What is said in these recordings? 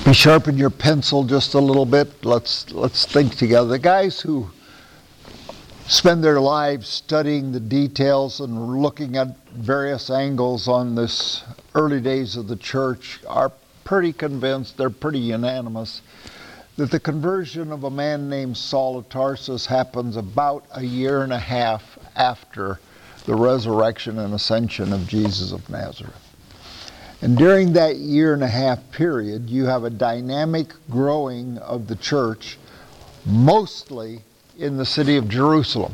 You sharpen your pencil just a little bit. Let's think together. The guys who spend their lives studying the details and looking at various angles on this early days of the church are pretty convinced, they're pretty unanimous, that the conversion of a man named Saul of Tarsus happens about a year and a half after the resurrection and ascension of Jesus of Nazareth. And during that year and a half period, you have a dynamic growing of the church, mostly in the city of Jerusalem.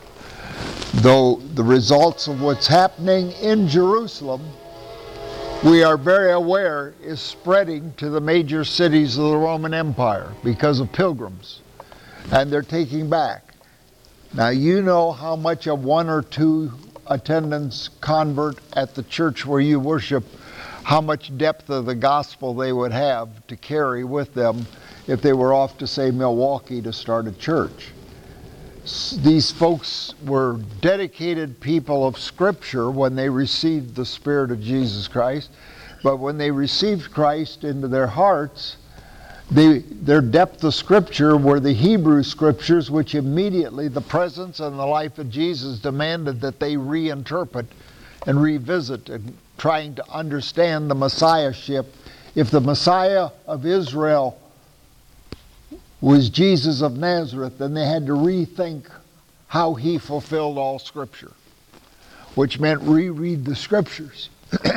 Though the results of what's happening in Jerusalem, we are very aware, is spreading to the major cities of the Roman Empire because of pilgrims. And they're taking back. Now you know how much a 1 or 2 attendance convert at the church where you worship, how much depth of the gospel they would have to carry with them if they were off to, say, Milwaukee to start a church. These folks were dedicated people of Scripture when they received the Spirit of Jesus Christ, but when they received Christ into their hearts, their depth of Scripture were the Hebrew Scriptures, which immediately the presence and the life of Jesus demanded that they reinterpret and revisit, and trying to understand the Messiahship. If the Messiah of Israel was Jesus of Nazareth, then they had to rethink how he fulfilled all Scripture, which meant reread the Scriptures.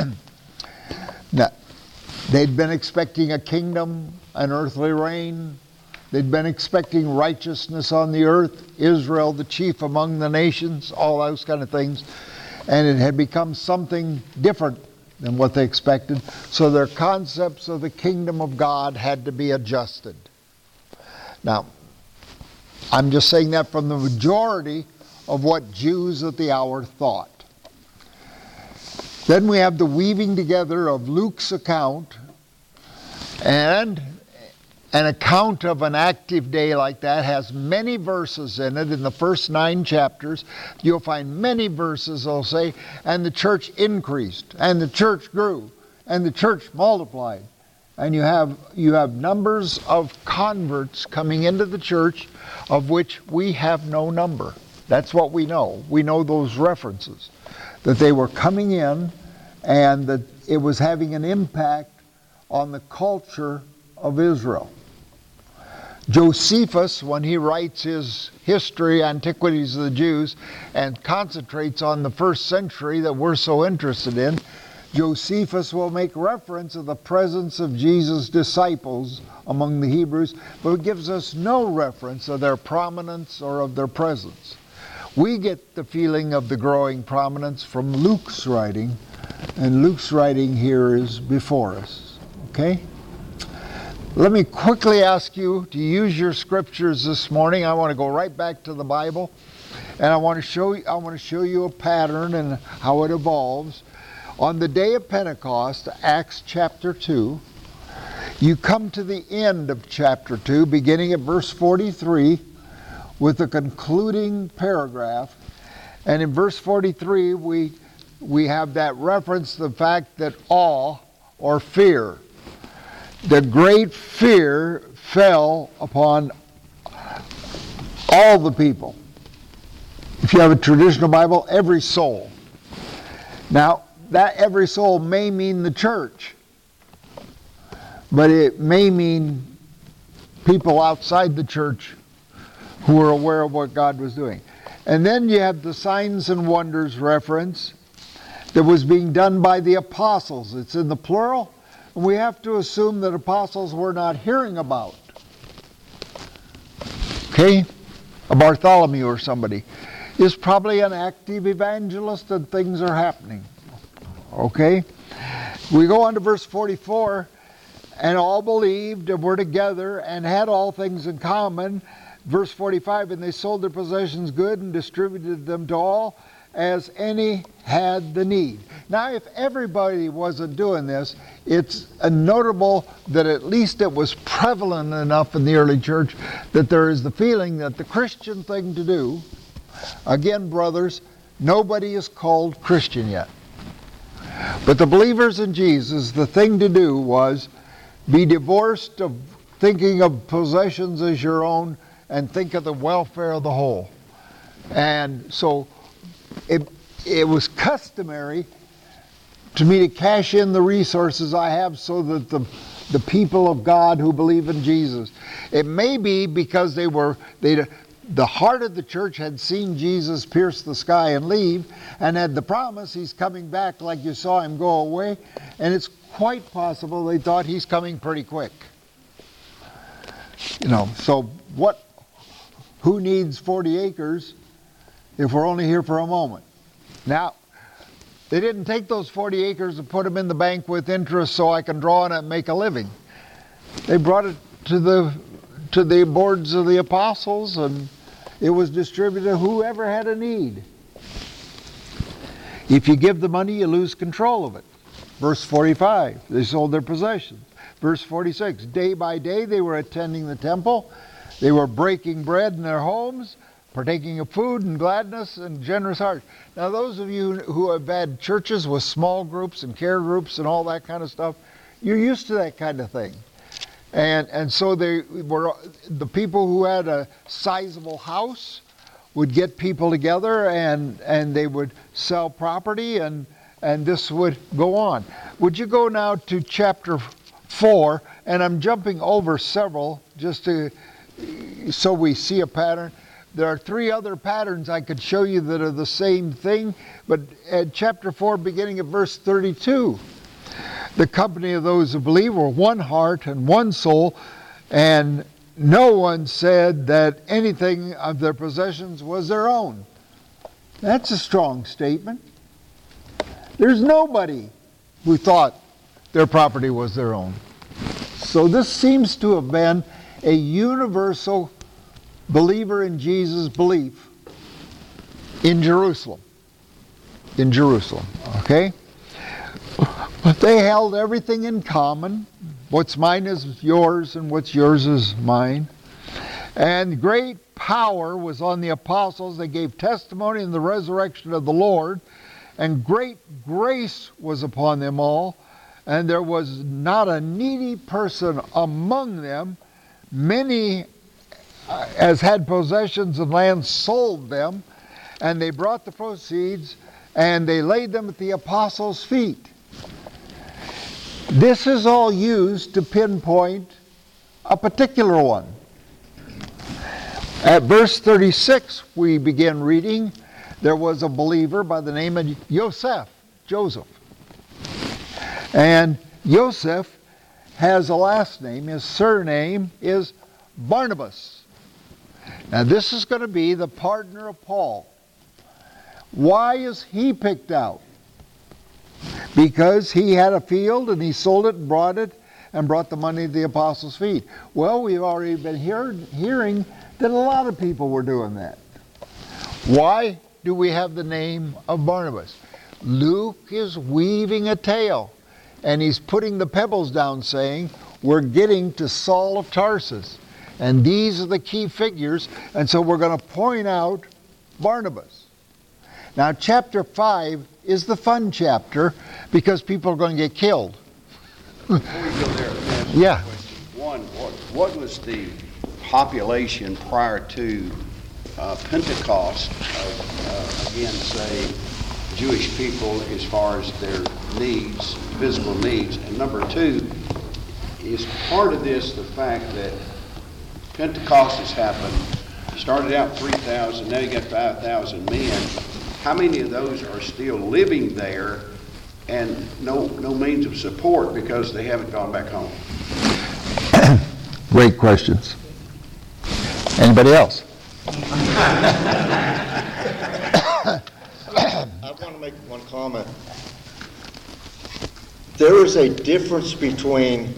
Now, they'd been expecting a kingdom, an earthly reign. They'd been expecting righteousness on the earth, Israel the chief among the nations, all those kind of things. And it had become something different than what they expected. So their concepts of the kingdom of God had to be adjusted. Now, I'm just saying that from the majority of what Jews at the hour thought. Then we have the weaving together of Luke's account, and an account of an active day like that has many verses in it. In the first 9 chapters, you'll find many verses that'll say, and the church increased, and the church grew, and the church multiplied. And you have numbers of converts coming into the church of which we have no number. That's what we know. We know those references, that they were coming in and that it was having an impact on the culture of Israel. Josephus, when he writes his history, Antiquities of the Jews, and concentrates on the first century that we're so interested in, Josephus will make reference to the presence of Jesus' disciples among the Hebrews, but gives us no reference of their prominence or of their presence. We get the feeling of the growing prominence from Luke's writing, and Luke's writing here is before us. Okay? Let me quickly ask you to use your scriptures this morning. I want to go right back to the Bible, and I want to show you a pattern and how it evolves. On the day of Pentecost, Acts chapter 2, you come to the end of chapter 2, beginning at verse 43, with the concluding paragraph. And in verse 43, we have that reference to the fact that awe or fear, the great fear fell upon all the people. If you have a traditional Bible, every soul. Now, that every soul may mean the church, but it may mean people outside the church who were aware of what God was doing. And then you have the signs and wonders reference that was being done by the apostles. It's in the plural. And we have to assume that apostles were not hearing about. Okay? A Bartholomew or somebody is probably an active evangelist and things are happening. Okay? We go on to verse 44, and all believed and were together and had all things in common. Verse 45, and they sold their possessions good and distributed them to all as any had the need. Now, if everybody wasn't doing this, it's notable that at least it was prevalent enough in the early church that there is the feeling that the Christian thing to do, again, brothers, nobody is called Christian yet. But the believers in Jesus, the thing to do was Be divorced of thinking of possessions as your own and think of the welfare of the whole. And so it was customary to me to cash in the resources I have so that the people of God who believe in Jesus. It may be because the heart of the church had seen Jesus pierce the sky and leave, and had the promise he's coming back like you saw him go away, and it's quite possible they thought he's coming pretty quick. So who needs 40 acres if we're only here for a moment? Now, they didn't take those 40 acres and put them in the bank with interest so I can draw on it and make a living. They brought it to the boards of the apostles, and it was distributed to whoever had a need. If you give the money, you lose control of it. Verse 45, they sold their possessions. Verse 46, day by day they were attending the temple. They were breaking bread in their homes, partaking of food and gladness and generous hearts. Now those of you who have had churches with small groups and care groups and all that kind of stuff, you're used to that kind of thing. And so they were, the people who had a sizable house would get people together and they would sell property and this would go on. Would you go now to chapter 4, and I'm jumping over several just so we see a pattern. There are 3 other patterns I could show you that are the same thing, but at chapter 4, beginning at verse 32, the company of those who believe were one heart and one soul, and no one said that anything of their possessions was their own. That's a strong statement. There's nobody who thought their property was their own. So this seems to have been a universal believer in Jesus belief in Jerusalem. In Jerusalem, okay? But they held everything in common. What's mine is yours, and what's yours is mine. And great power was on the apostles. They gave testimony in the resurrection of the Lord. And great grace was upon them all. And there was not a needy person among them. Many, as had possessions of land, sold them. And they brought the proceeds and they laid them at the apostles' feet. This is all used to pinpoint a particular one. At verse 36, we begin reading, there was a believer by the name of Joseph. And Joseph has a last name. His surname is Barnabas. Now this is going to be the partner of Paul. Why is he picked out? Because he had a field and he sold it and brought the money to the apostles' feet. Well, we've already been hearing that a lot of people were doing that. Why do we have the name of Barnabas? Luke is weaving a tale, and he's putting the pebbles down saying, we're getting to Saul of Tarsus, and these are the key figures, and so we're going to point out Barnabas. Now, chapter 5 is the fun chapter because people are going to get killed. Before we go there, yeah. One, what was the population prior to Pentecost of, again, say, Jewish people as far as their needs, physical needs? And number 2, is part of this the fact that Pentecost has happened, started out 3,000, now you got 5,000 men. How many of those are still living there and no means of support because they haven't gone back home? Great questions. Anybody else? I want to make one comment. There is a difference between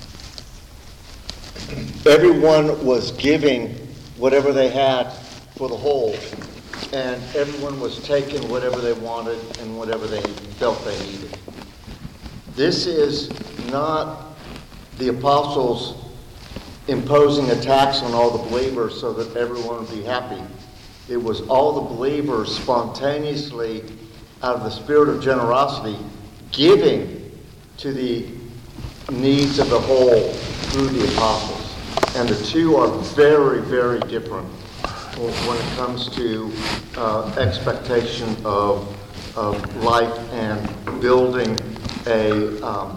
everyone was giving whatever they had for the whole, and everyone was taking whatever they wanted and whatever they felt they needed. This is not the apostles imposing a tax on all the believers so that everyone would be happy. It was all the believers spontaneously, out of the spirit of generosity, giving to the needs of the whole through the apostles. And the two are very, very different when it comes to expectation of life and building a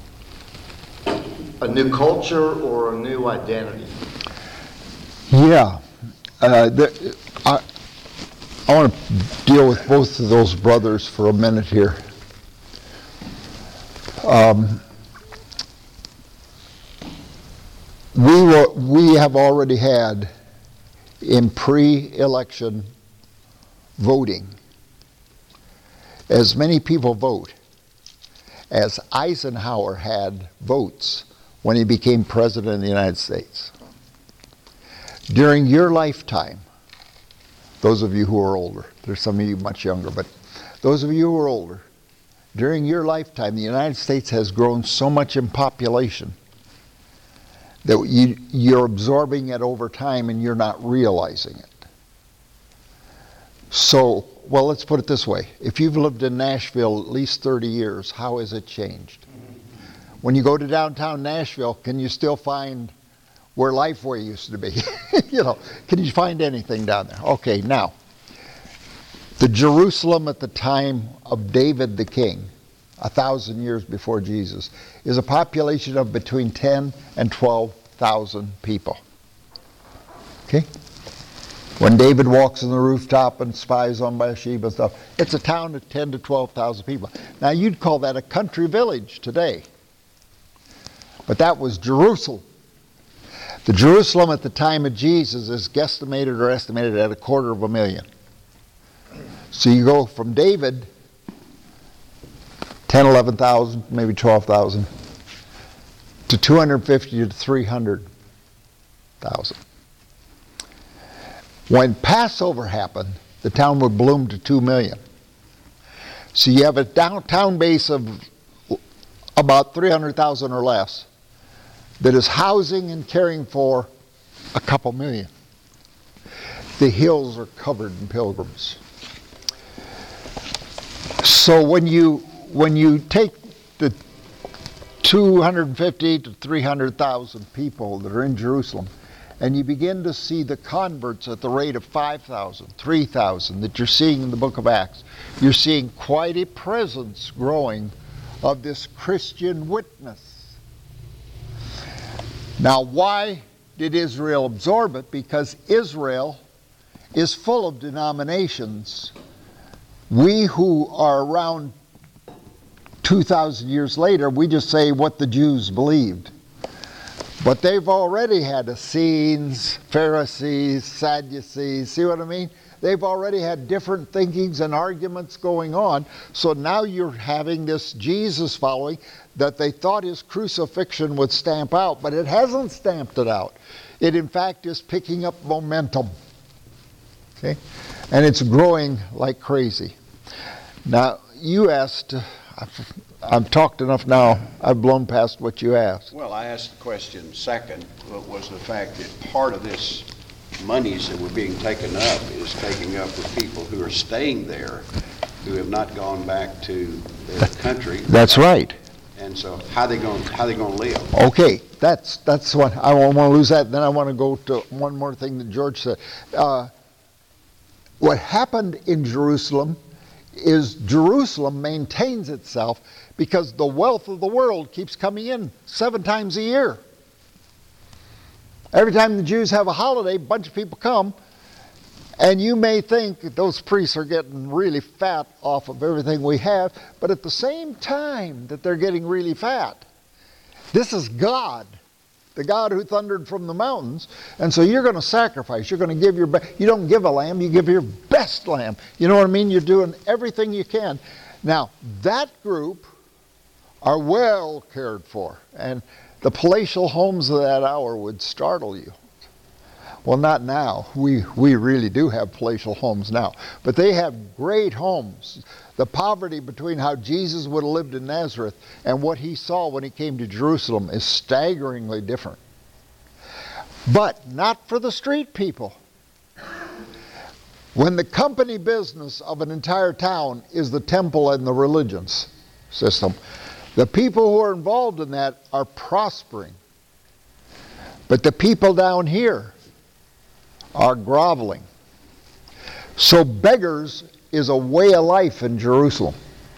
new culture or a new identity. Yeah. I want to deal with both of those brothers for a minute here. We have already had in pre-election voting as many people vote as Eisenhower had votes when he became president of the United States. During your lifetime, those of you who are older, there's some of you much younger, but those of you who are older, during your lifetime, the United States has grown so much in population that you're absorbing it over time and you're not realizing it. So, well, let's put it this way. If you've lived in Nashville at least 30 years, how has it changed? When you go to downtown Nashville, can you still find where Lifeway used to be? Can you find anything down there? Okay, now, the Jerusalem at the time of David the king, 1,000 years before Jesus, is a population of between 10 and 12,000 people. Okay? When David walks on the rooftop and spies on Bathsheba and stuff, it's a town of 10 to 12,000 people. Now, you'd call that a country village today. But that was Jerusalem. The Jerusalem at the time of Jesus is guesstimated or estimated at 250,000. So you go from David, 10, 11,000, maybe 12,000, to 250 to 300,000. When Passover happened, the town would bloom to 2 million. So you have a downtown base of about 300,000 or less that is housing and caring for a couple million. The hills are covered in pilgrims. So when you take the 250 to 300,000 people that are in Jerusalem, and you begin to see the converts at the rate of 5,000, 3,000 that you're seeing in the book of Acts, you're seeing quite a presence growing of this Christian witness. Now, why did Israel absorb it? Because Israel is full of denominations. We who are around 2,000 years later, we just say what the Jews believed. But they've already had Essenes, Pharisees, Sadducees, see what I mean? They've already had different thinkings and arguments going on. So now you're having this Jesus following that they thought his crucifixion would stamp out, but it hasn't stamped it out. It in fact is picking up momentum. Okay? And it's growing like crazy. Now, you asked, I've talked enough now, I've blown past what you asked. Well, I asked the question second, was the fact that part of this monies that were being taken up is taking up the people who are staying there, who have not gone back to their country. That's right. And so how they going to live? Okay, that's what I don't want to lose that. Then I want to go to one more thing that George said. What happened in Jerusalem is Jerusalem maintains itself because the wealth of the world keeps coming in 7 times a year. Every time the Jews have a holiday, a bunch of people come, and you may think that those priests are getting really fat off of everything we have, but at the same time that they're getting really fat, this is God, the God who thundered from the mountains, and so you're going to sacrifice. You're going to give your best. You don't give a lamb, you give your best lamb. You know what I mean? You're doing everything you can. Now, that group are well cared for, and the palatial homes of that hour would startle you. Well, not now. We really do have palatial homes now. But they have great homes. The poverty between how Jesus would have lived in Nazareth and what he saw when he came to Jerusalem is staggeringly different. But not for the street people. When the company business of an entire town is the temple and the religions system, The people who are involved in that are prospering. But the people down here are groveling. So beggars is a way of life in Jerusalem.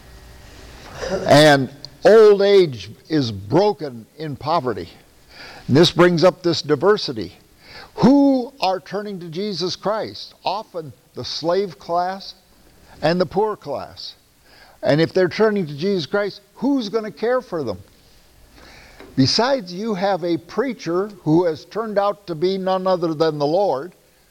And old age is broken in poverty. And this brings up this diversity. Who are turning to Jesus Christ? Often the slave class and the poor class. And if they're turning to Jesus Christ, who's going to care for them? Besides, you have a preacher who has turned out to be none other than the Lord.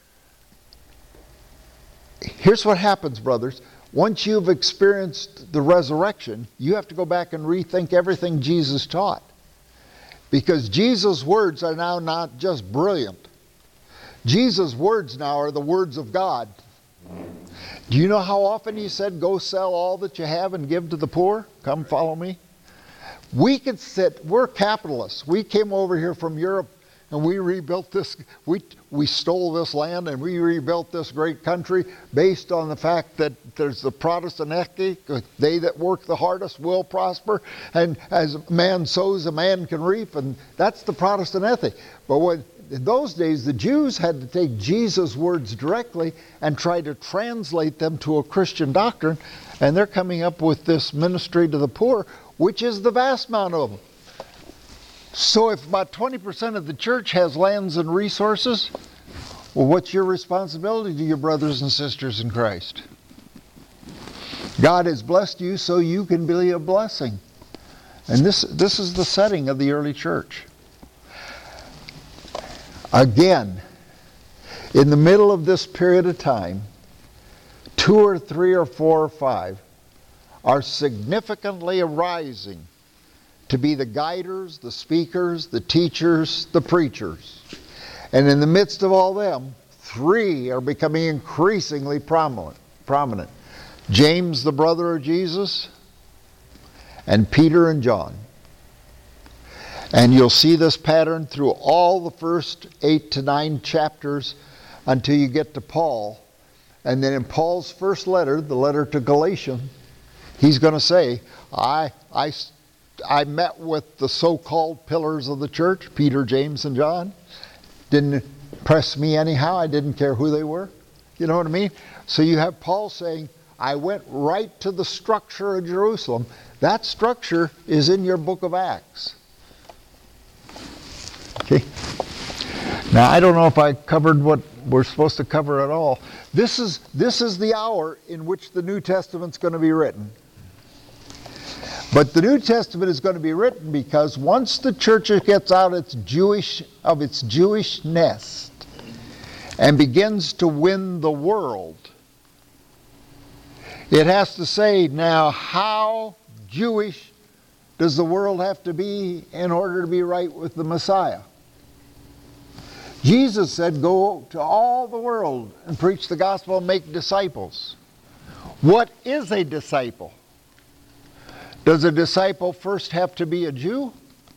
Here's what happens, brothers. Once you've experienced the resurrection, you have to go back and rethink everything Jesus taught. Because Jesus' words are now not just brilliant. Jesus' words now are the words of God. Do you know how often he said, go sell all that you have and give to the poor? Come follow me. We could we're capitalists. We came over here from Europe and we rebuilt this, we stole this land and we rebuilt this great country based on the fact that there's the Protestant ethic, they that work the hardest will prosper, and as a man sows, a man can reap, and that's the Protestant ethic. But in those days, the Jews had to take Jesus' words directly and try to translate them to a Christian doctrine, and they're coming up with this ministry to the poor, which is the vast amount of them. So if about 20% of the church has lands and resources, well, what's your responsibility to your brothers and sisters in Christ? God has blessed you so you can be a blessing. And this is the setting of the early church. Again, in the middle of this period of time, 2 or 3 or 4 or 5 are significantly arising to be the guiders, the speakers, the teachers, the preachers. And in the midst of all them, 3 are becoming increasingly prominent. James, the brother of Jesus, and Peter and John. And you'll see this pattern through all the first 8 to 9 chapters until you get to Paul. And then in Paul's first letter, the letter to Galatians, he's going to say, I met with the so-called pillars of the church, Peter, James, and John. Didn't impress me anyhow. I didn't care who they were. You know what I mean? So you have Paul saying, I went right to the structure of Jerusalem. That structure is in your book of Acts. Okay. Now, I don't know if I covered what we're supposed to cover at all. This is the hour in which the New Testament's going to be written. But the New Testament is going to be written because once the church gets out of its Jewish nest and begins to win the world, it has to say, now how Jewish does the world have to be in order to be right with the Messiah? Jesus said, go to all the world and preach the gospel and make disciples. What is a disciple? Does a disciple first have to be a Jew?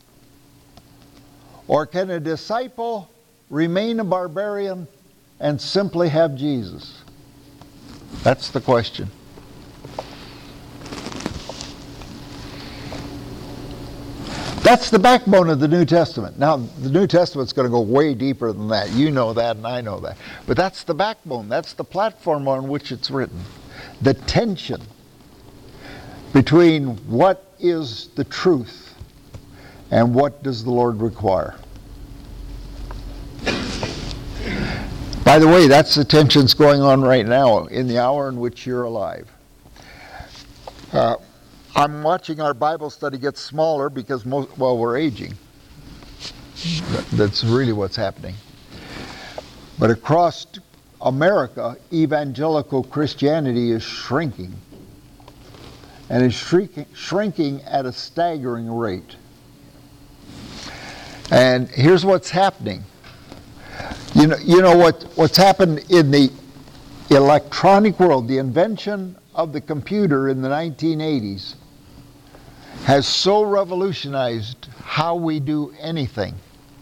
Or can a disciple remain a barbarian and simply have Jesus? That's the question. That's the backbone of the New Testament. Now, the New Testament's going to go way deeper than that. You know that and I know that. But that's the backbone. That's the platform on which it's written. The tension between what is the truth and what does the Lord require. By the way, that's the tensions going on right now in the hour in which you're alive. I'm watching our Bible study get smaller because we're aging. That's really what's happening. But across America, evangelical Christianity is shrinking. And is shrinking at a staggering rate. And here's what's happening. You know what's happened in the electronic world, the invention of the computer in the 1980s has so revolutionized how we do anything.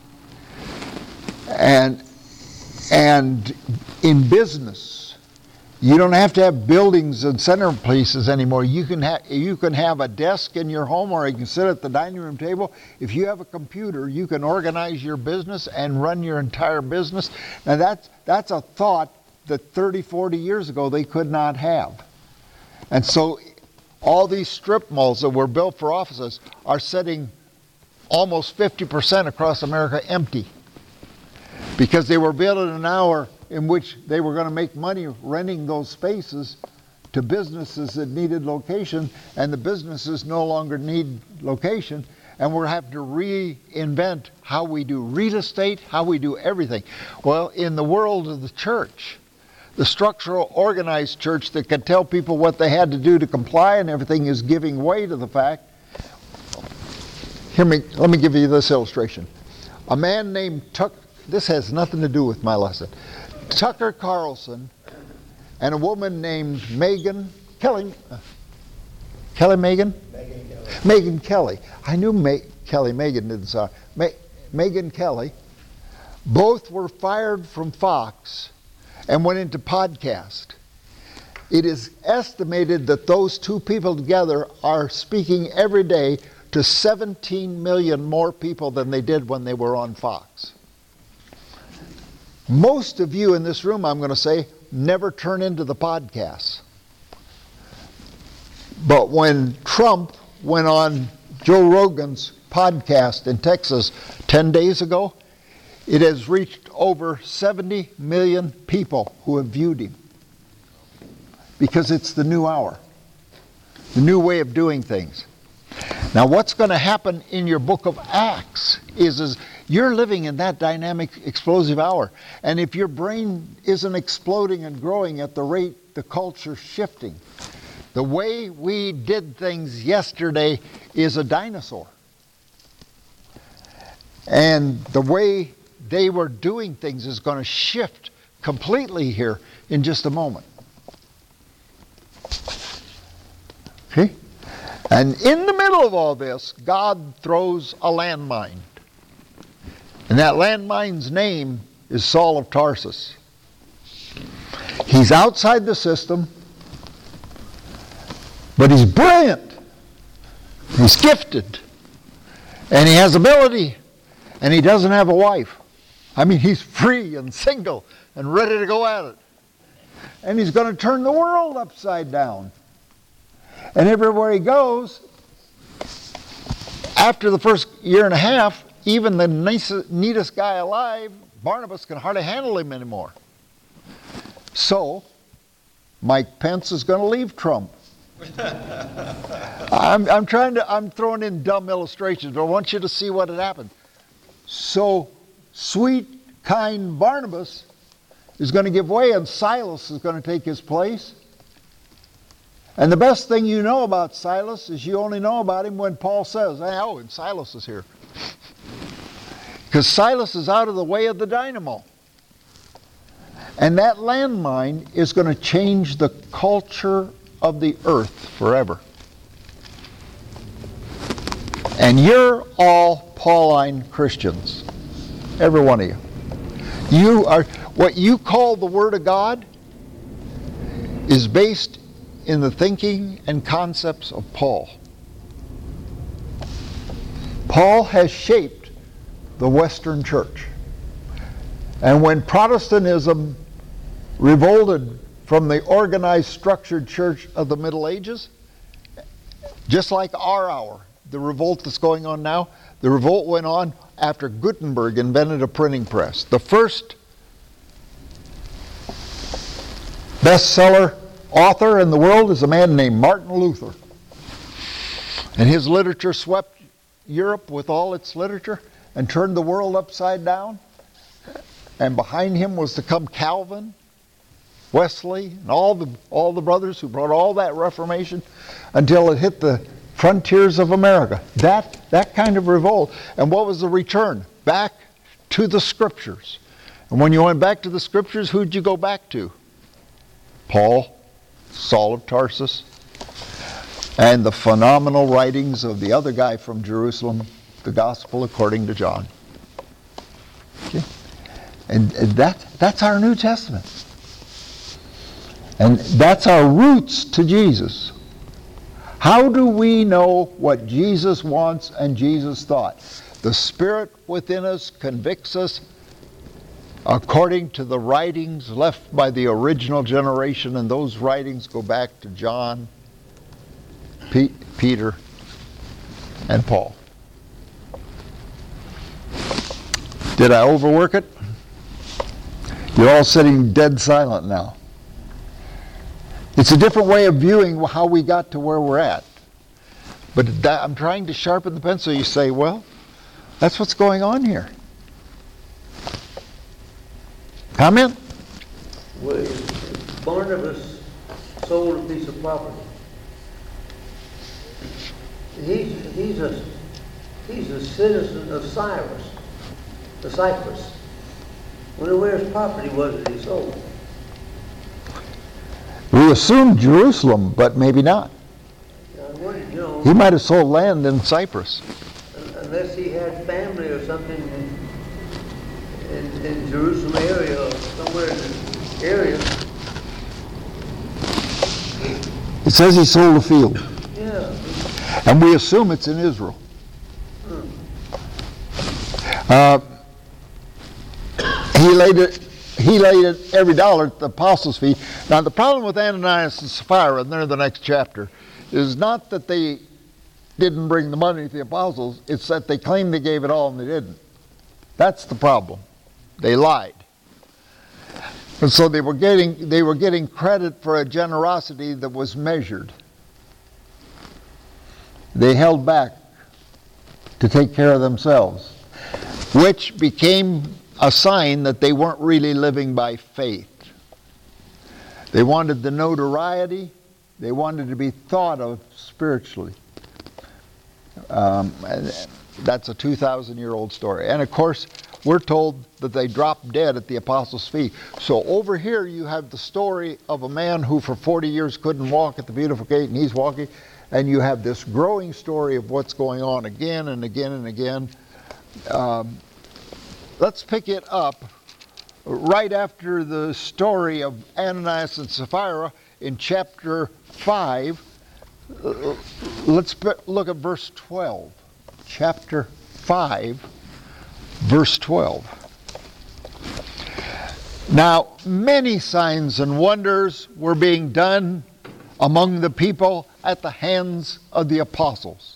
And in business, You don't have to have buildings and centerpieces anymore. You can have a desk in your home, or you can sit at the dining room table. If you have a computer, you can organize your business and run your entire business. Now that's a thought that 30, 40 years ago they could not have. And so all these strip malls that were built for offices are sitting almost 50% across America empty, because they were built in an hour in which they were going to make money renting those spaces to businesses that needed location, and the businesses no longer need location, and we're having to reinvent how we do real estate, how we do everything. Well, in the world of the church, the structural organized church that could tell people what they had to do to comply and everything is giving way to the fact. Let me give you this illustration. A man named this has nothing to do with my lesson. Tucker Carlson and a woman named Megyn Kelly. Megyn Kelly. I knew Megyn didn't sound. Megyn Kelly. Both were fired from Fox and went into podcast. It is estimated that those two people together are speaking every day to 17 million more people than they did when they were on Fox. Most of you in this room, I'm going to say, never turn into the podcasts. But when Trump went on Joe Rogan's podcast in Texas 10 days ago, it has reached over 70 million people who have viewed him. Because it's the new hour, the new way of doing things. Now what's going to happen in your book of Acts is you're living in that dynamic, explosive hour. And if your brain isn't exploding and growing at the rate the culture's shifting, the way we did things yesterday is a dinosaur. And the way they were doing things is going to shift completely here in just a moment. Okay? And in the middle of all this, God throws a landmine. And that landmine's name is Saul of Tarsus. He's outside the system, but he's brilliant. He's gifted. And he has ability. And he doesn't have a wife. I mean, he's free and single and ready to go at it. And he's going to turn the world upside down. And everywhere he goes, after the first year and a half, even the neatest guy alive, Barnabas, can hardly handle him anymore. So, Mike Pence is going to leave Trump. I'm throwing in dumb illustrations, but I want you to see what had happened. So, sweet, kind Barnabas is going to give way, and Silas is going to take his place. And the best thing you know about Silas is you only know about him when Paul says, oh, and Silas is here. Because Silas is out of the way of the dynamo. And that landmine is going to change the culture of the earth forever. And you're all Pauline Christians. Every one of you. You are, what you call the Word of God is based in the thinking and concepts of Paul. Paul has shaped the Western church. And when Protestantism revolted from the organized, structured church of the Middle Ages, just like our hour, the revolt that's going on now, the revolt went on after Gutenberg invented a printing press. The first bestseller author in the world is a man named Martin Luther. And his literature swept Europe with all its literature and turned the world upside down. And behind him was to come Calvin, Wesley, and all the brothers who brought all that Reformation until it hit the frontiers of America. That kind of revolt. And what was the return? Back to the Scriptures. And when you went back to the Scriptures, who'd you go back to? Paul, Saul of Tarsus, and the phenomenal writings of the other guy from Jerusalem, the Gospel according to John. Okay? And that's our New Testament. And that's our roots to Jesus. How do we know what Jesus wants and Jesus thought? The Spirit within us convicts us according to the writings left by the original generation, and those writings go back to John, Peter, and Paul. Did I overwork it? You're all sitting dead silent now. It's a different way of viewing how we got to where we're at. But I'm trying to sharpen the pencil. You say, well, that's what's going on here. Comment? Well, Barnabas sold a piece of property. He's a citizen of Cyprus. Wonder where his property was that he sold. We assume Jerusalem, but maybe not. He might have sold land in Cyprus. Unless he had family or something in Jerusalem area or somewhere in the area. It says he sold a field. Yeah. And we assume it's in Israel. He laid it every dollar at the apostles' feet. Now the problem with Ananias and Sapphira, and they're in the next chapter, is not that they didn't bring the money to the apostles, it's that they claimed they gave it all and they didn't. That's the problem. They lied. And so they were getting credit for a generosity that was measured. They held back to take care of themselves, which became a sign that they weren't really living by faith. They wanted the notoriety. They wanted to be thought of spiritually. And that's a 2,000-year-old story. And of course, we're told that they dropped dead at the apostles' feet. So over here you have the story of a man who for 40 years couldn't walk at the beautiful gate, and he's walking. And you have this growing story of what's going on again and again and again. Let's pick it up right after the story of Ananias and Sapphira in chapter 5. Let's look at verse 12. Chapter 5, verse 12. Now, many signs and wonders were being done among the people at the hands of the apostles.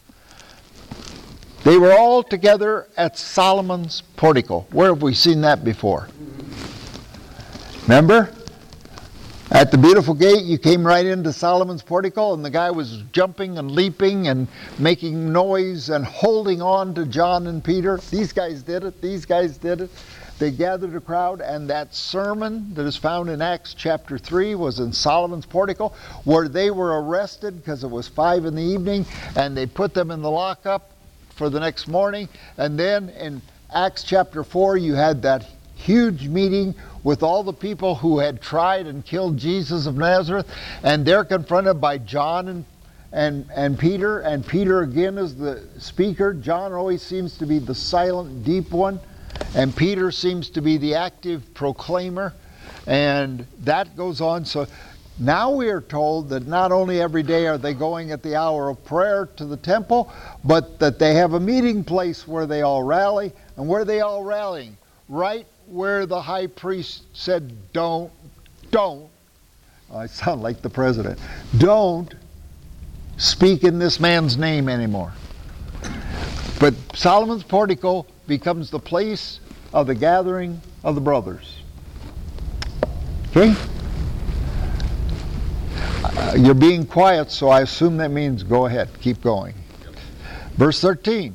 They were all together at Solomon's portico. Where have we seen that before? Remember? At the beautiful gate, you came right into Solomon's portico, and the guy was jumping and leaping and making noise and holding on to John and Peter. These guys did it. These guys did it. They gathered a crowd, and that sermon that is found in Acts chapter 3 was in Solomon's portico, where they were arrested because it was 5 in the evening, and they put them in the lockup for the next morning. And then in Acts chapter 4, you had that huge meeting with all the people who had tried and killed Jesus of Nazareth, and they're confronted by John and Peter, and Peter again is the speaker. John always seems to be the silent, deep one, and Peter seems to be the active proclaimer, and that goes on. So now we are told that not only every day are they going at the hour of prayer to the temple, but that they have a meeting place where they all rally. And where are they all rallying? Right where the high priest said, don't. I sound like the president. Don't speak in this man's name anymore. But Solomon's portico becomes the place of the gathering of the brothers. Okay? You're being quiet, so I assume that means go ahead, keep going. Verse 13.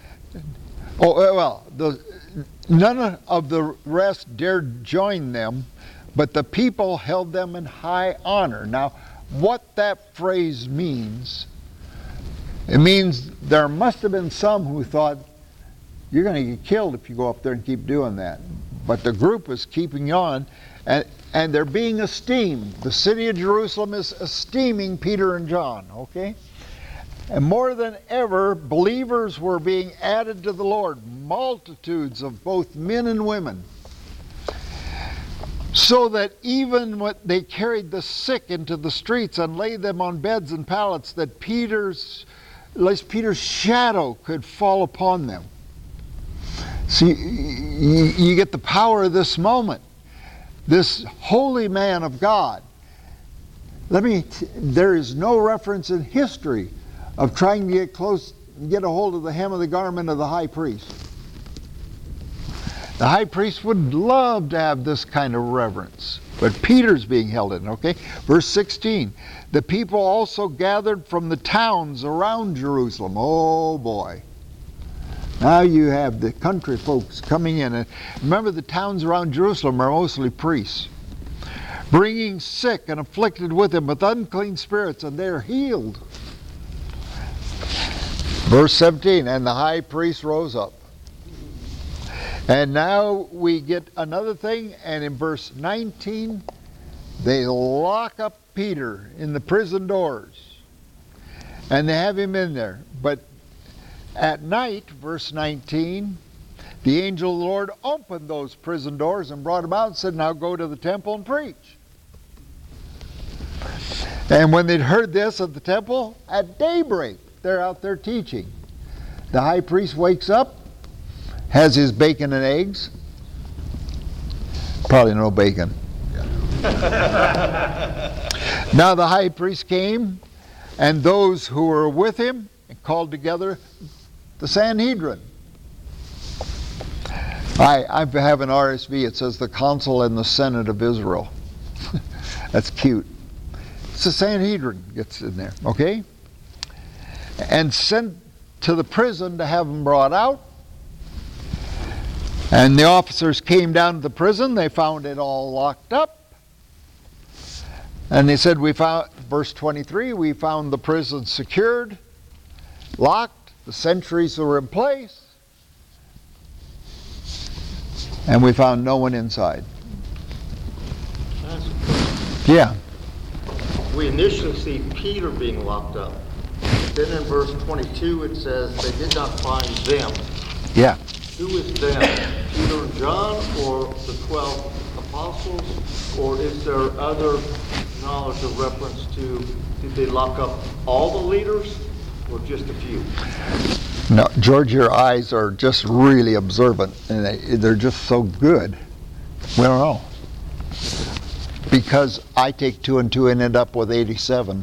None of the rest dared join them, but the people held them in high honor. Now, what that phrase means, it means there must have been some who thought, you're going to get killed if you go up there and keep doing that. But the group was keeping on, and they're being esteemed. The city of Jerusalem is esteeming Peter and John, okay? And more than ever, believers were being added to the Lord, multitudes of both men and women. So that even when they carried the sick into the streets and laid them on beds and pallets, that lest Peter's shadow could fall upon them. See, you get the power of this moment. This holy man of God. There is no reference in history of trying to get a hold of the hem of the garment of the high priest. The high priest would love to have this kind of reverence. But Peter's being held in, okay? Verse 16. The people also gathered from the towns around Jerusalem. Oh boy. Now you have the country folks coming in. And remember, the towns around Jerusalem are mostly priests. Bringing sick and afflicted with him with unclean spirits, and they're healed. Verse 17. And the high priest rose up. And now we get another thing, and in verse 19, they lock up Peter in the prison doors. And they have him in there. But at night, verse 19, the angel of the Lord opened those prison doors and brought him out and said, now go to the temple and preach. And when they'd heard this at the temple, at daybreak, they're out there teaching. The high priest wakes up, has his bacon and eggs. Probably no bacon. Now the high priest came, and those who were with him, and called together the Sanhedrin. I have an RSV. It says the Council and the Senate of Israel. That's cute. It's the Sanhedrin gets in there, okay? And sent to the prison to have him brought out. And the officers came down to the prison. They found it all locked up. And they said, verse 23, we found the prison secured, locked, the sentries were in place, and we found no one inside. Yeah. We initially see Peter being locked up. Then in verse 22 it says they did not find them. Yeah. Who is them? Peter and John, or the 12 apostles? Or is there other knowledge or reference to, did they lock up all the leaders or just a few? No, George, your eyes are just really observant, and they're just so good. We don't know. Because I take 2 and 2 and end up with 87.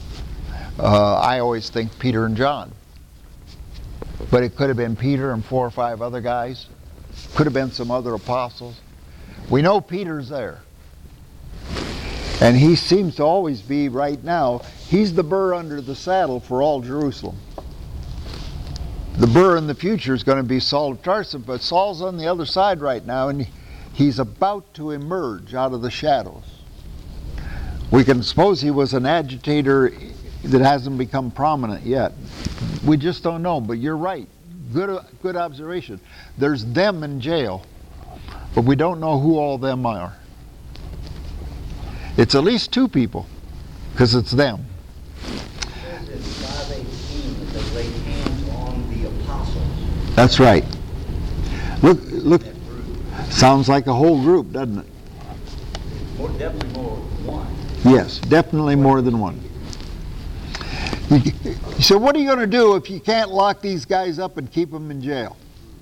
I always think Peter and John. But it could have been Peter and 4 or 5 other guys. Could have been some other apostles. We know Peter's there. And he seems to always be, right now, he's the burr under the saddle for all Jerusalem. The burr in the future is going to be Saul of Tarsus, but Saul's on the other side right now, and he's about to emerge out of the shadows. We can suppose he was an agitator that hasn't become prominent yet. We just don't know, but you're right. Good observation. There's them in jail, but we don't know who all them are. It's at least 2 people, because it's them. It says in 5:18 that they laid hands on the apostles. That's right. Look. Sounds like a whole group, doesn't it? Definitely more than one. Yes, definitely more than one. So what are you going to do if you can't lock these guys up and keep them in jail?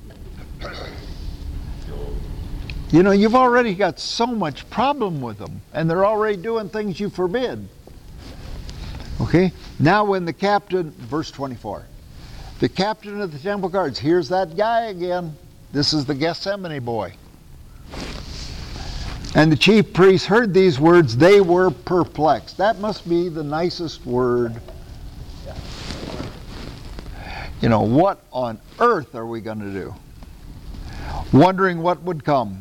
You know, you've already got so much problem with them, and they're already doing things you forbid. Okay? Now when the captain, verse 24, the captain of the temple guards, here's that guy again. This is the Gethsemane boy. And the chief priests heard these words, they were perplexed. That must be the nicest word. You know, what on earth are we going to do? Wondering what would come.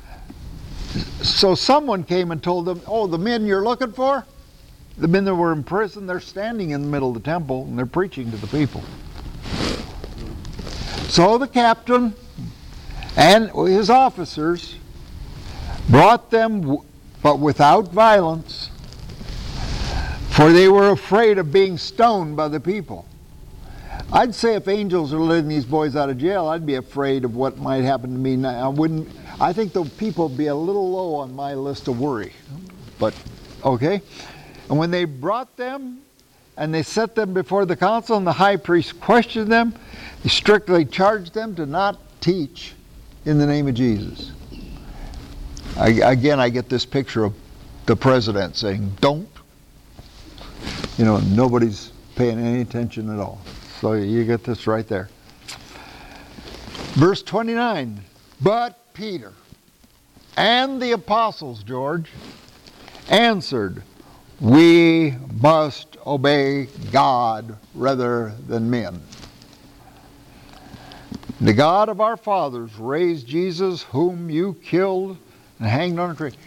So someone came and told them, oh, the men you're looking for? The men that were in prison, they're standing in the middle of the temple and they're preaching to the people. So the captain and his officers brought them, but without violence, for they were afraid of being stoned by the people. I'd say if angels are letting these boys out of jail, I'd be afraid of what might happen to me now. I think the people would be a little low on my list of worry. But, okay. And when they brought them and they set them before the council, and the high priest questioned them, he strictly charged them to not teach in the name of Jesus. Again, I get this picture of the president saying, don't. You know, nobody's paying any attention at all. So you get this right there. Verse 29, but Peter and the apostles, George, answered, we must obey God rather than men. The God of our fathers raised Jesus, whom you killed and hanged on a tree.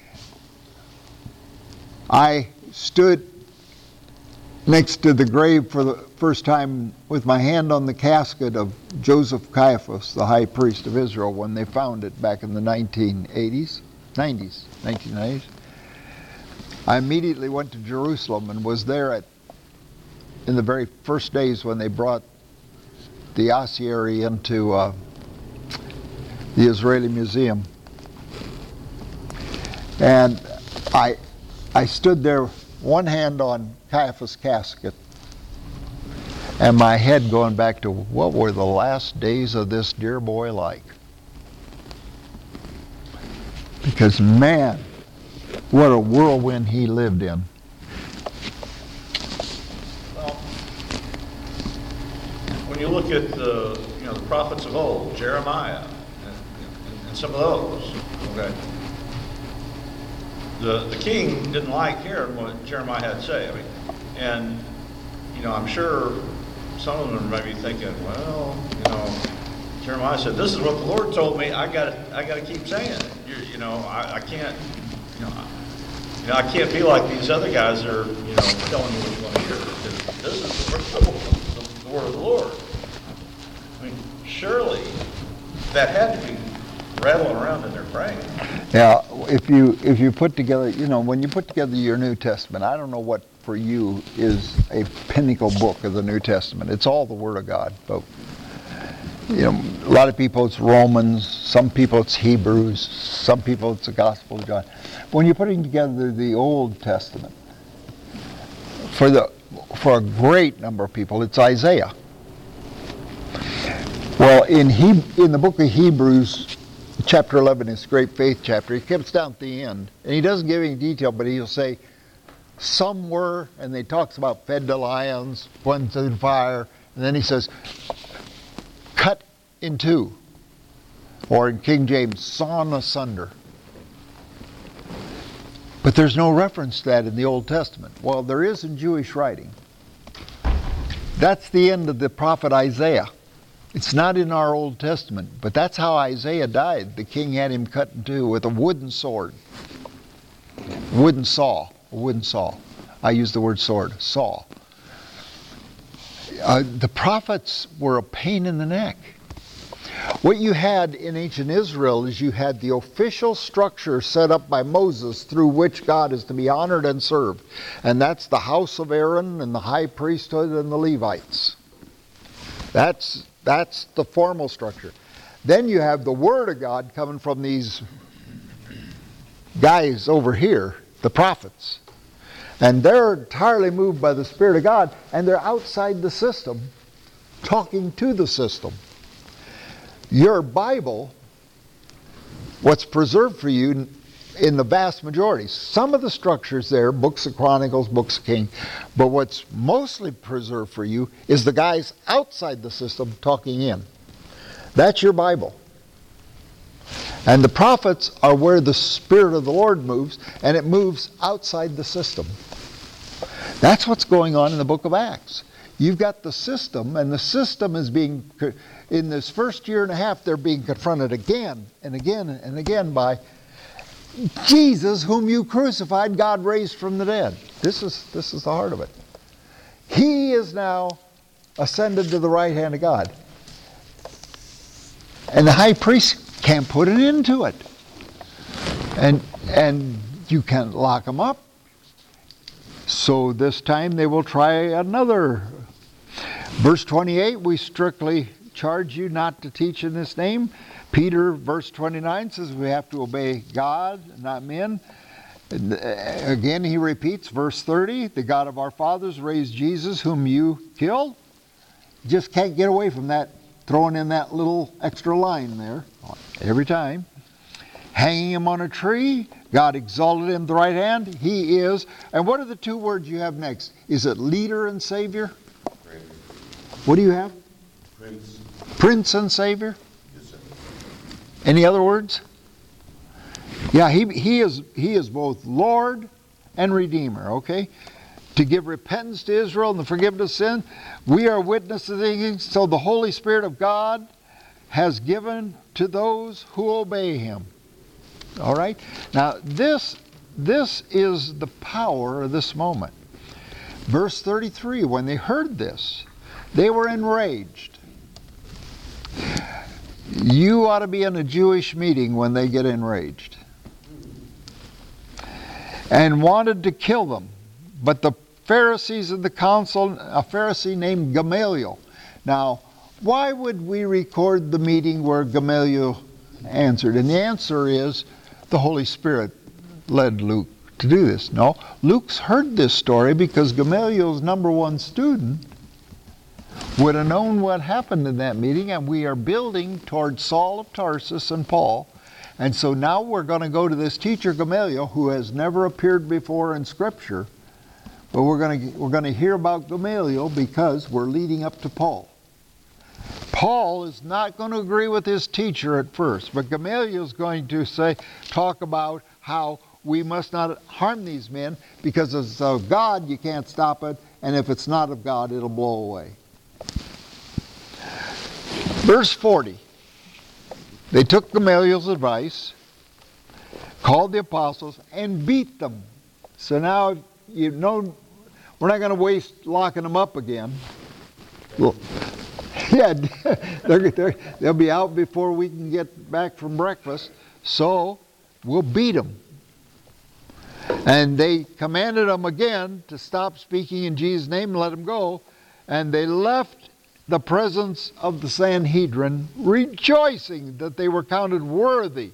I stood next to the grave for the first time with my hand on the casket of Joseph Caiaphas, the high priest of Israel, when they found it back in the 1990s. I immediately went to Jerusalem and was there in the very first days when they brought the ossuary into the Israeli Museum. And I stood there, one hand on Caiaphas' casket, and my head going back to what were the last days of this dear boy like. Because man, what a whirlwind he lived in. Well, when you look at the prophets of old, Jeremiah, and some of those, okay, the king didn't like hearing what Jeremiah had to say. I mean, and I'm sure some of them may be thinking, well, Jeremiah said, "This is what the Lord told me. I got to keep saying it. I can't." I can't be like these other guys that are, telling you what you want to hear. Because this is the word of the Lord. I mean, surely that had to be rattling around in their brain. Yeah, if you put together, when you put together your New Testament, I don't know what for you is a pinnacle book of the New Testament. It's all the Word of God. But, a lot of people it's Romans, some people it's Hebrews, some people it's the Gospel of John. When you're putting together the Old Testament, for a great number of people, it's Isaiah. Well, in the book of Hebrews, chapter 11, his great faith chapter, he comes down at the end, and he doesn't give any detail, but he'll say, some were, and he talks about fed to lions, ones in fire, and then he says, cut in two, or in King James, sawn asunder. But there's no reference to that in the Old Testament. Well, there is in Jewish writing. That's the end of the prophet Isaiah. It's not in our Old Testament, but that's how Isaiah died. The king had him cut in two with a wooden sword. A wooden saw. I use the word sword, saw. The prophets were a pain in the neck. What you had in ancient Israel is you had the official structure set up by Moses through which God is to be honored and served. And that's the house of Aaron and the high priesthood and the Levites. That's the formal structure. Then you have the Word of God coming from these guys over here, the prophets. And they're entirely moved by the Spirit of God, and they're outside the system, talking to the system. Your Bible, what's preserved for you in the vast majority, some of the structures there, books of Chronicles, books of Kings, but what's mostly preserved for you is the guys outside the system talking in. That's your Bible. And the prophets are where the Spirit of the Lord moves, and it moves outside the system. That's what's going on in the book of Acts. You've got the system, and the system is being, in this first year and a half, they're being confronted again and again and again by Jesus, whom you crucified, God raised from the dead. This is the heart of it. He is now ascended to the right hand of God. And the high priest can't put an end to it. And you can't lock them up. So this time they will try another. Verse 28, we strictly charge you not to teach in this name. Peter, verse 29, says we have to obey God, not men. And again, he repeats, verse 30, the God of our fathers raised Jesus, whom you killed. Just can't get away from that, throwing in that little extra line there every time. Hanging him on a tree, God exalted him to the right hand. He is, and what are the two words you have next? Is it leader and savior? What do you have? Prince. Prince and savior? Yes, sir. Any other words? Yeah, he is both Lord and Redeemer, okay? To give repentance to Israel and the forgiveness of sin. We are witnesses, so the Holy Spirit of God has given to those who obey him. All right? Now, this is the power of this moment. Verse 33, when they heard this, they were enraged. You ought to be in a Jewish meeting when they get enraged. And wanted to kill them. But the Pharisees of the council, a Pharisee named Gamaliel. Now, why would we record the meeting where Gamaliel answered? And the answer is the Holy Spirit led Luke to do this. No, Luke's heard this story because Gamaliel's #1 student would have known what happened in that meeting, and we are building towards Saul of Tarsus and Paul. And so now we're going to go to this teacher Gamaliel, who has never appeared before in Scripture. But we're going to hear about Gamaliel because we're leading up to Paul. Paul is not going to agree with his teacher at first, but Gamaliel is going to talk about how we must not harm these men because it's of God, you can't stop it, and if it's not of God, it'll blow away. Verse 40. They took Gamaliel's advice, called the apostles, and beat them. So now, you know, we're not going to waste locking them up again. Well, yeah, they'll be out before we can get back from breakfast, so we'll beat them. And they commanded them again to stop speaking in Jesus' name and let them go. And they left the presence of the Sanhedrin, rejoicing that they were counted worthy.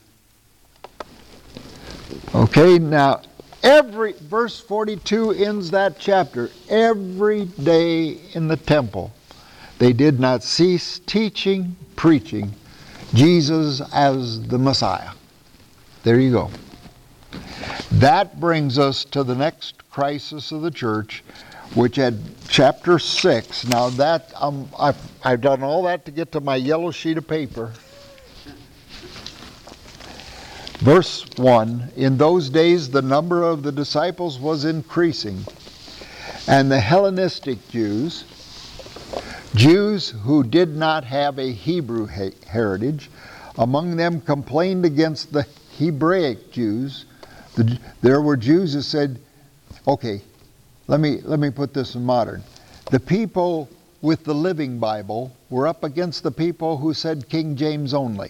Okay, now verse 42 ends that chapter. Every day in the temple, they did not cease teaching, preaching Jesus as the Messiah. There you go. That brings us to the next crisis of the church, which at chapter 6, now that I've done all that to get to my yellow sheet of paper. Verse 1, in those days the number of the disciples was increasing, and the Hellenistic Jews who did not have a Hebrew heritage, among them complained against the Hebraic Jews. There were Jews who said, okay, let me put this in modern. The people with the Living Bible were up against the people who said King James only.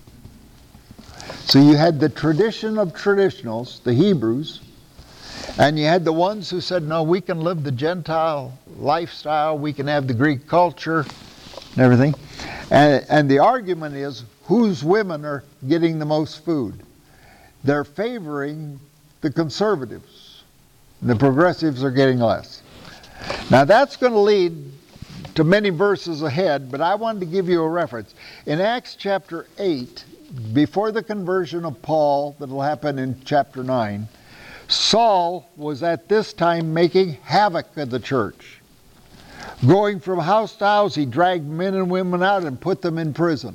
So you had the tradition of traditionals, the Hebrews, and you had the ones who said, no, we can live the Gentile lifestyle, we can have the Greek culture and everything. And the argument is, whose women are getting the most food? They're favoring the conservatives. The progressives are getting less. Now that's going to lead to many verses ahead, but I wanted to give you a reference. In Acts chapter 8, before the conversion of Paul, that will happen in chapter 9, Saul was at this time making havoc of the church. Going from house to house, he dragged men and women out and put them in prison.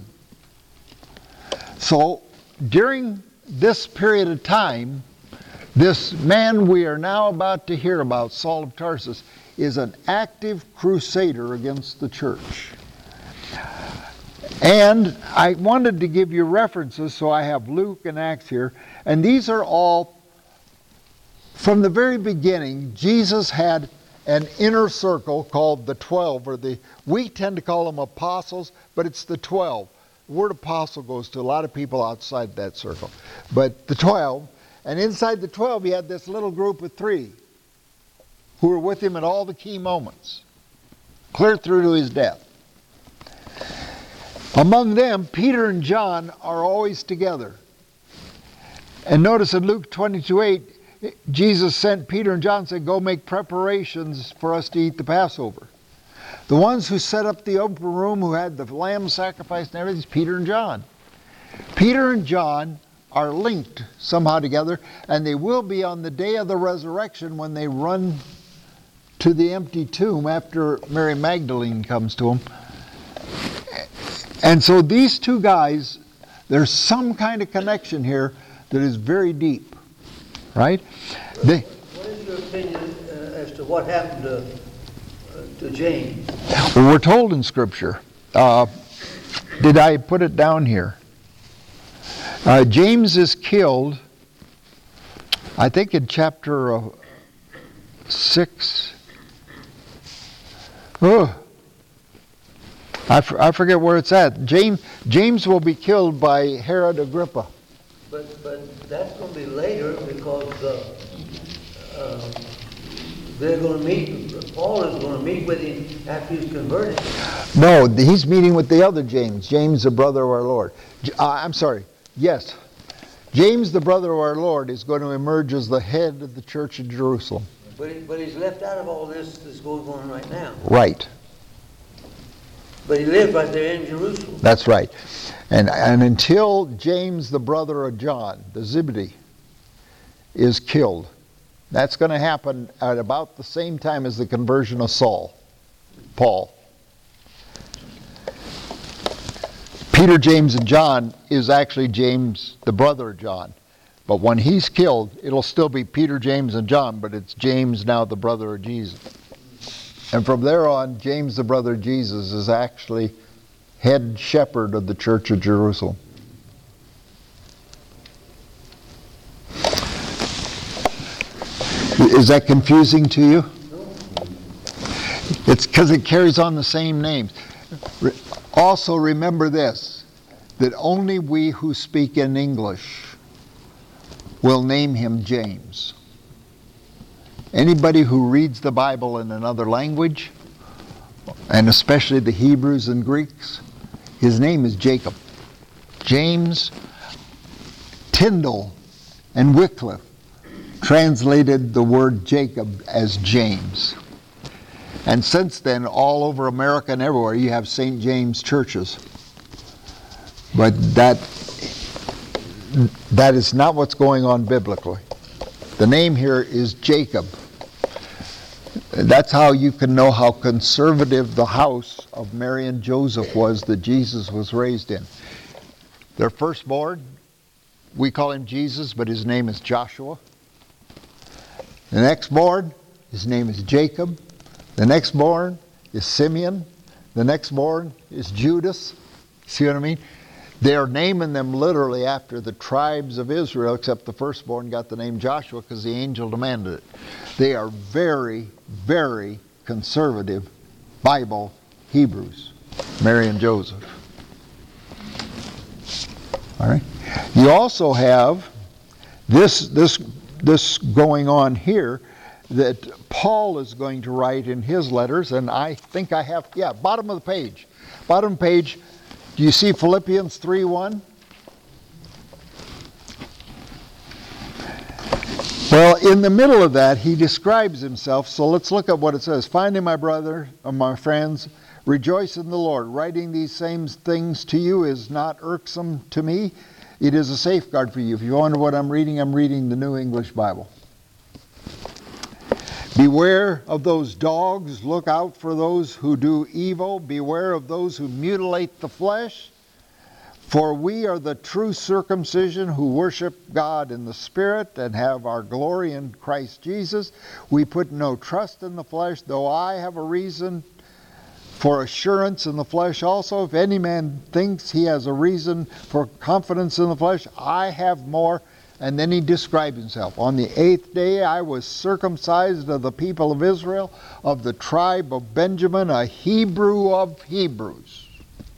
So during this period of time, this man we are now about to hear about, Saul of Tarsus, is an active crusader against the church. And I wanted to give you references, so I have Luke and Acts here, and these are all from the very beginning. Jesus had an inner circle called the 12, we tend to call them apostles, but it's the 12. The word apostle goes to a lot of people outside that circle. But the 12, and inside the 12 he had this little group of 3 who were with him at all the key moments, clear through to his death. Among them, Peter and John are always together. And notice in Luke 22:8, Jesus sent Peter and John and said, go make preparations for us to eat the Passover. The ones who set up the upper room, who had the lamb sacrifice and everything, is Peter and John. Peter and John are linked somehow together, and they will be on the day of the resurrection when they run to the empty tomb after Mary Magdalene comes to them. And so these two guys, there's some kind of connection here that is very deep, right? What is your opinion as to what happened to James? Well, we're told in Scripture. Did I put it down here? James is killed, I think in chapter 6. Oh, I forget where it's at. James will be killed by Herod Agrippa. But that's going to be later because they're going to meet. Paul is going to meet with him after he's converted. No, he's meeting with the other James. James, the brother of our Lord. I'm sorry. Yes. James, the brother of our Lord, is going to emerge as the head of the church of Jerusalem. But he's left out of all this that's going on right now. Right. But he lived right there in Jerusalem. That's right. And until James, the brother of John, the Zebedee, is killed, that's going to happen at about the same time as the conversion of Paul. Peter, James, and John is actually James, the brother of John. But when he's killed, it'll still be Peter, James, and John, but it's James now the brother of Jesus. And from there on, James, the brother of Jesus, is actually head shepherd of the church of Jerusalem. Is that confusing to you? It's because it carries on the same names. Also remember this, that only we who speak in English will name him James. Anybody who reads the Bible in another language, and especially the Hebrews and Greeks, his name is Jacob. James, Tyndale, and Wycliffe translated the word Jacob as James. And since then, all over America and everywhere, you have St. James churches. But that is not what's going on biblically. The name here is Jacob. That's how you can know how conservative the house of Mary and Joseph was that Jesus was raised in. Their firstborn, we call him Jesus, but his name is Joshua. The next born, his name is Jacob. The next born is Simeon. The next born is Judas. See what I mean? They're naming them literally after the tribes of Israel, except the firstborn got the name Joshua because the angel demanded it. They are very, very conservative Bible Hebrews, Mary and Joseph. All right. You also have this going on here that Paul is going to write in his letters, and I think I have, bottom of the page. Bottom page, do you see Philippians 3:1? Well, in the middle of that, he describes himself, so let's look at what it says. Finally, my brother, or my friends, rejoice in the Lord. Writing these same things to you is not irksome to me. It is a safeguard for you. If you wonder what I'm reading the New English Bible. Beware of those dogs. Look out for those who do evil. Beware of those who mutilate the flesh. For we are the true circumcision who worship God in the Spirit and have our glory in Christ Jesus. We put no trust in the flesh, though I have a reason for assurance in the flesh also. If any man thinks he has a reason for confidence in the flesh, I have more. And then he describes himself. On the 8th day I was circumcised of the people of Israel, of the tribe of Benjamin, a Hebrew of Hebrews.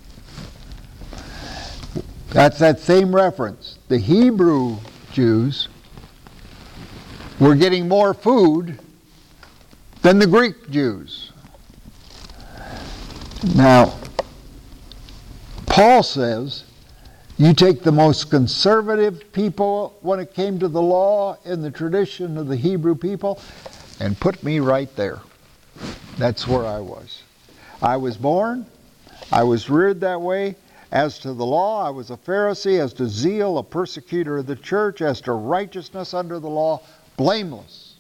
That's that same reference. The Hebrew Jews were getting more food than the Greek Jews. Now, Paul says, you take the most conservative people when it came to the law in the tradition of the Hebrew people and put me right there. That's where I was. I was born, I was reared that way. As to the law, I was a Pharisee. As to zeal, a persecutor of the church. As to righteousness under the law, blameless.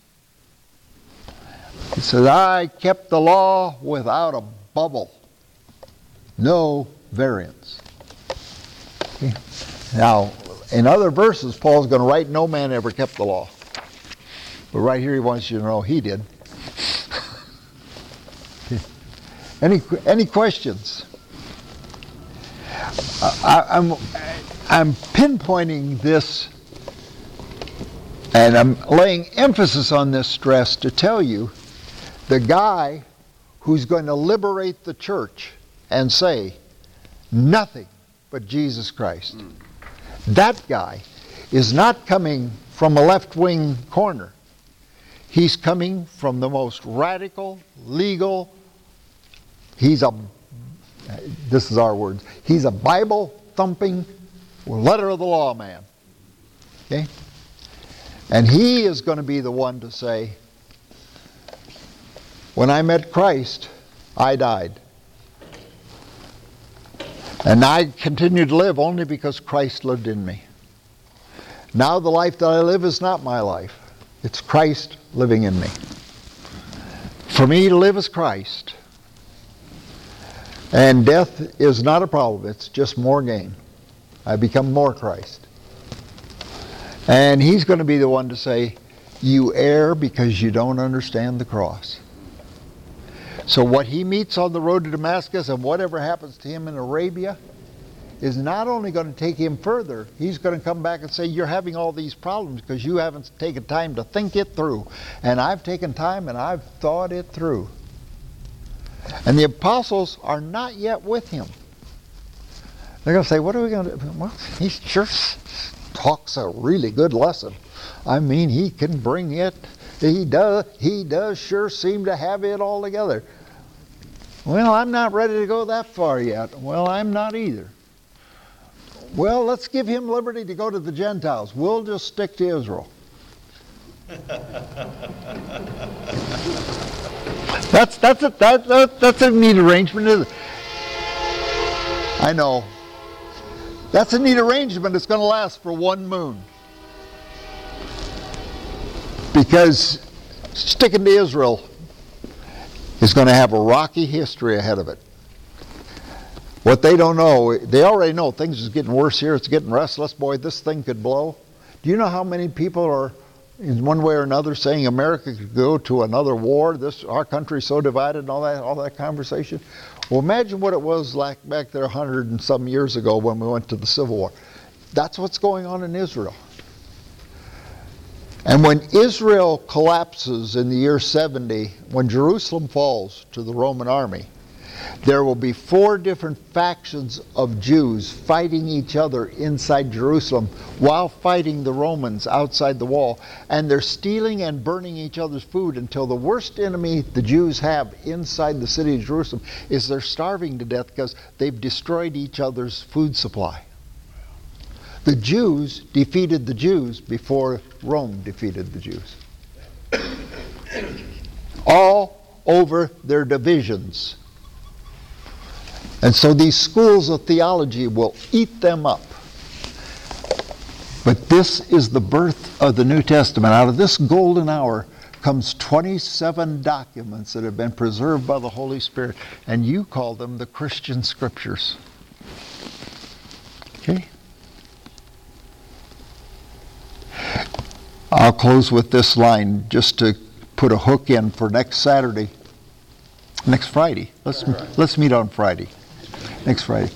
He says, I kept the law without a bubble. No variance. Okay. Now, in other verses, Paul's going to write, no man ever kept the law. But right here he wants you to know he did. Any questions? I'm pinpointing this, and I'm laying emphasis on this stress to tell you the guy who's going to liberate the church and say nothing but Jesus Christ. That guy is not coming from a left-wing corner. He's coming from the most radical, legal, this is our words, he's a Bible-thumping, letter of the law man. Okay? And he is going to be the one to say, when I met Christ, I died. And I continue to live only because Christ lived in me. Now the life that I live is not my life. It's Christ living in me. For me to live is Christ. And death is not a problem. It's just more gain. I become more Christ. And he's going to be the one to say, you err because you don't understand the cross. So what he meets on the road to Damascus and whatever happens to him in Arabia is not only going to take him further, he's going to come back and say, you're having all these problems because you haven't taken time to think it through. And I've taken time and I've thought it through. And the apostles are not yet with him. They're going to say, what are we going to do? Well, he sure talks a really good lesson. I mean, he can bring it. He does sure seem to have it all together. Well, I'm not ready to go that far yet. Well, I'm not either. Well, let's give him liberty to go to the Gentiles. We'll just stick to Israel. That's a neat arrangement, isn't it? I know. That's a neat arrangement. It's going to last for one moon. Because sticking to Israel is going to have a rocky history ahead of it. What they don't know, they already know things is getting worse here. It's getting restless. Boy, this thing could blow. Do you know how many people are, in one way or another, saying America could go to another war? Our country's so divided and all that conversation. Well, imagine what it was like back there 100 and some years ago when we went to the Civil War. That's what's going on in Israel. And when Israel collapses in the year 70, when Jerusalem falls to the Roman army, there will be 4 different factions of Jews fighting each other inside Jerusalem while fighting the Romans outside the wall. And they're stealing and burning each other's food until the worst enemy the Jews have inside the city of Jerusalem is they're starving to death because they've destroyed each other's food supply. The Jews defeated the Jews before Rome defeated the Jews. All over their divisions. And so these schools of theology will eat them up. But this is the birth of the New Testament. Out of this golden hour comes 27 documents that have been preserved by the Holy Spirit. And you call them the Christian Scriptures. Okay? I'll close with this line just to put a hook in for next Friday. Let's meet on Friday. Next Friday.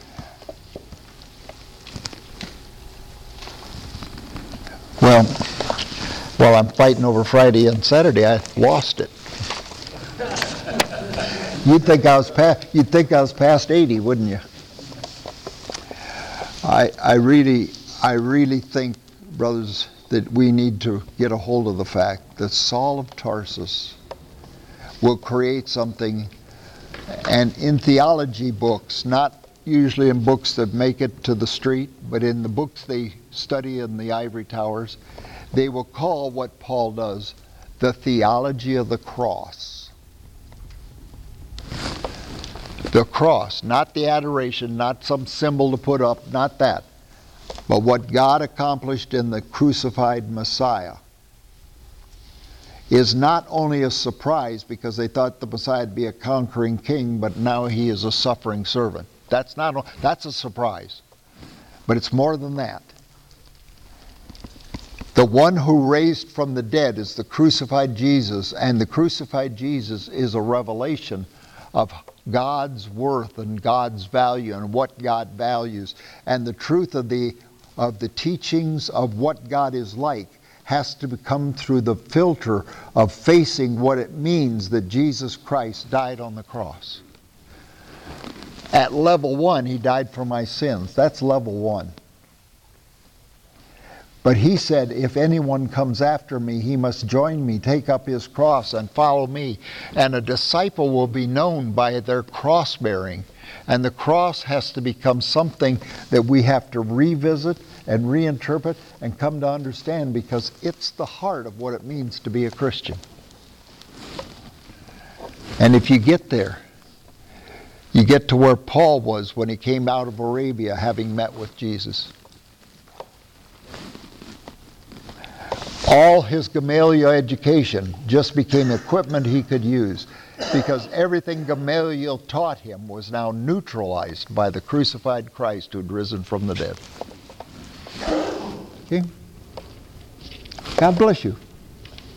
Well, while I'm fighting over Friday and Saturday, I lost it. You'd think I was past 80, wouldn't you? I really think, brothers, that we need to get a hold of the fact that Saul of Tarsus will create something, and in theology books, not usually in books that make it to the street, but in the books they study in the ivory towers, they will call what Paul does the theology of the cross. The cross, not the adoration, not some symbol to put up, not that, but what God accomplished in the crucified Messiah is not only a surprise because they thought the Messiah would be a conquering king, but now he is a suffering servant. That's a surprise. But it's more than that. The one who raised from the dead is the crucified Jesus, and the crucified Jesus is a revelation of God's worth and God's value and what God values. And the truth of the teachings of what God is like has to come through the filter of facing what it means that Jesus Christ died on the cross. At level 1, he died for my sins. That's level 1. But he said, if anyone comes after me, he must join me, take up his cross, and follow me. And a disciple will be known by their cross-bearing. And the cross has to become something that we have to revisit and reinterpret and come to understand, because it's the heart of what it means to be a Christian. And if you get there, you get to where Paul was when he came out of Arabia, having met with Jesus. All his Gamaliel education just became equipment he could use, because everything Gamaliel taught him was now neutralized by the crucified Christ who had risen from the dead. Okay? God bless you.